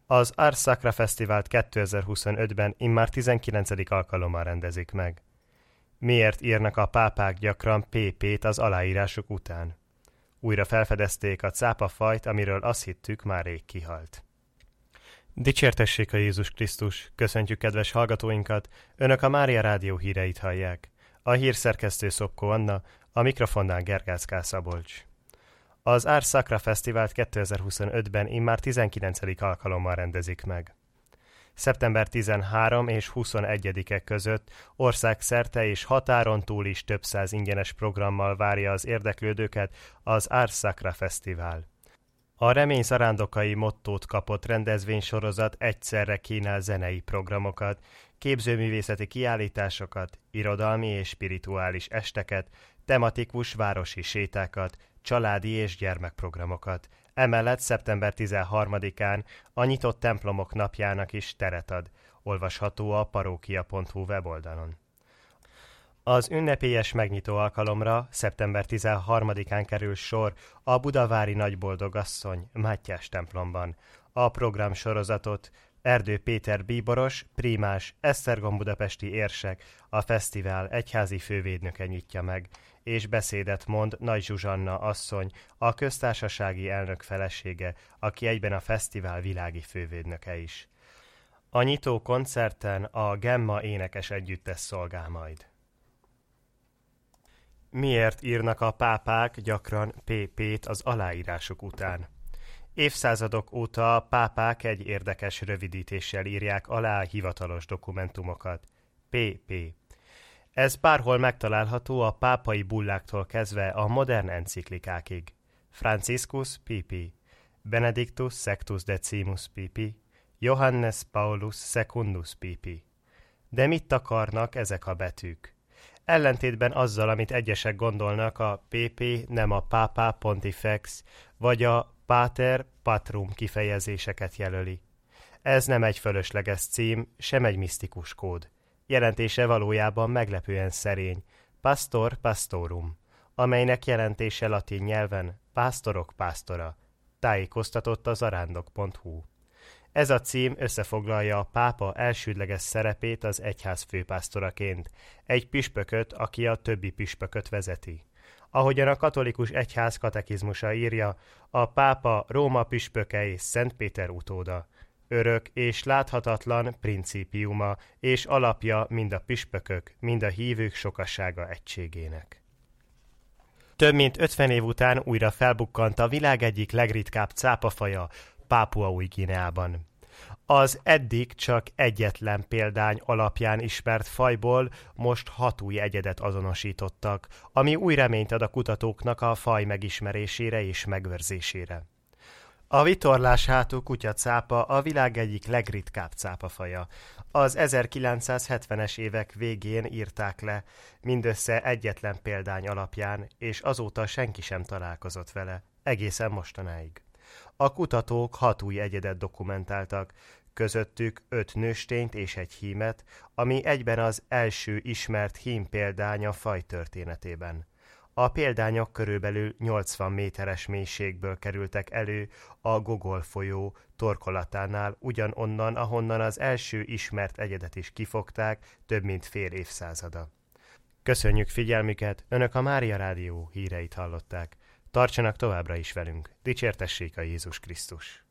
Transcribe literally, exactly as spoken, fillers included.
Az Ars Sacra Fesztivált kétezer-huszonötben immár tizenkilencedik alkalommal rendezik meg. Miért írnak a pápák gyakran pé pét az aláírásuk után? Újra felfedezték a cápafajt, amiről azt hittük, már rég kihalt. Dicsértessék a Jézus Krisztus! Köszöntjük kedves hallgatóinkat! Önök a Mária Rádió híreit hallják. A hírszerkesztő Szopkó Anna, a mikrofonnál Gergász K. Szabolcs. Az Ars Sacra Fesztivált kétezer-huszonötben immár tizenkilencedik alkalommal rendezik meg. szeptember tizenharmadika és huszonegyedike között országszerte és határon túl is több száz ingyenes programmal várja az érdeklődőket az Ars Sacra Fesztivál. A Remény zarándokai mottót kapott rendezvénysorozat egyszerre kínál zenei programokat, képzőművészeti kiállításokat, irodalmi és spirituális esteket, tematikus városi sétákat, családi és gyermekprogramokat. Emellett szeptember tizenharmadikán a nyitott templomok napjának is teret ad, olvasható a parókia pont hu weboldalon. Az ünnepélyes megnyitó alkalomra szeptember tizenharmadikán kerül sor a budavári Nagyboldogasszony Mátyás templomban. A programsorozatot Erdő Péter bíboros, prímás, Esztergom budapesti érsek, a fesztivál egyházi fővédnöke nyitja meg, és beszédet mond Nagy Zsuzsanna asszony, a köztársasági elnök felesége, aki egyben a fesztivál világi fővédnöke is. A nyitó koncerten a Gemma énekes együttes szolgál majd. Miért írnak a pápák gyakran pé pét az aláírásuk után? Évszázadok óta a pápák egy érdekes rövidítéssel írják alá a hivatalos dokumentumokat. pé pé. Ez bárhol megtalálható a pápai bulláktól kezdve a modern enciklikákig. Franciscus pé pé, Benedictus Sectus Decimus pé pé, Johannes Paulus Secundus pé pé. De mit takarnak ezek a betűk? Ellentétben azzal, amit egyesek gondolnak, a pé pé nem a Papa Pontifex vagy a Pater Patrum kifejezéseket jelöli. Ez nem egy fölösleges cím, sem egy misztikus kód. Jelentése valójában meglepően szerény, Pastor Pastorum, amelynek jelentése latin nyelven Pásztorok pásztora, tájékoztatott a zarándok pont hu. Ez a cím összefoglalja a pápa elsődleges szerepét az egyház főpásztoraként, egy püspököt, aki a többi püspököt vezeti. Ahogyan a katolikus egyház katekizmusa írja, a pápa Róma püspöke és Szent Péter utóda, örök és láthatatlan principiuma és alapja mind a püspökök, mind a hívők sokassága egységének. Több mint ötven év után újra felbukkant a világ egyik legritkább cápafaja, Pápua Új-Guineában. Az eddig csak egyetlen példány alapján ismert fajból most hat új egyedet azonosítottak, ami új reményt ad a kutatóknak a faj megismerésére és megőrzésére. A vitorlás hátú kutyacápa a világ egyik legritkább cápafaja. Az ezerkilencszázhetvenes évek végén írták le, mindössze egyetlen példány alapján, és azóta senki sem találkozott vele, egészen mostanáig. A kutatók hat új egyedet dokumentáltak, közöttük öt nőstényt és egy hímet, ami egyben az első ismert hím példány a faj történetében. A példányok körülbelül nyolcvan méteres mélységből kerültek elő a Gogol folyó torkolatánál, ugyanonnan, ahonnan az első ismert egyedet is kifogták több mint fél évszázada. Köszönjük figyelmüket, Önök a Mária Rádió híreit hallották. Tartsanak továbbra is velünk, dicsértessék a Jézus Krisztus!